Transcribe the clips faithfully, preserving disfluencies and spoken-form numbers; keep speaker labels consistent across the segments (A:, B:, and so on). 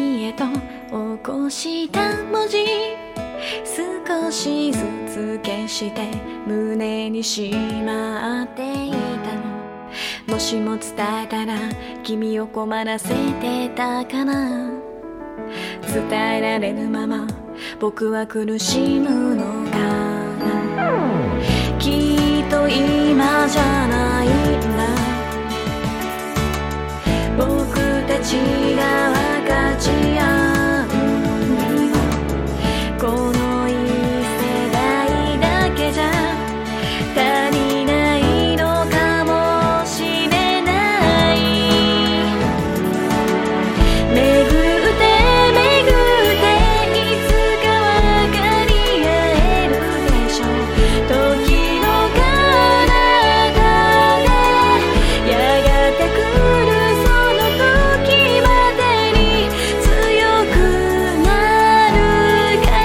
A: 紙へと起こした文字、少しずつ消して胸にしまっていたの。もしも伝えたら君を困らせてたかな。伝えられぬまま僕は苦しむのかな。きっと今じゃないんだ、僕たちが分かち合うにはこの一世代だけじゃ足りないのかもしれない。巡って巡っていつか分かり合えるでしょう。時の彼方でやがて来るその時までに強くなるから。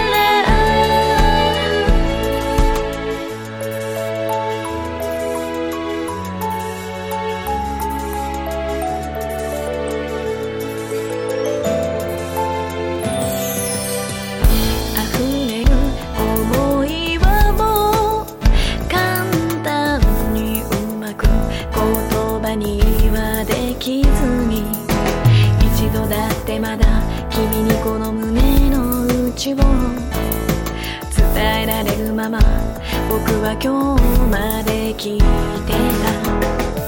A: 溢れる想いはもう簡単にうまく言葉にはできずに、一度だってまだ君にこの胸の内を伝えられるまま僕は今日まで来てた。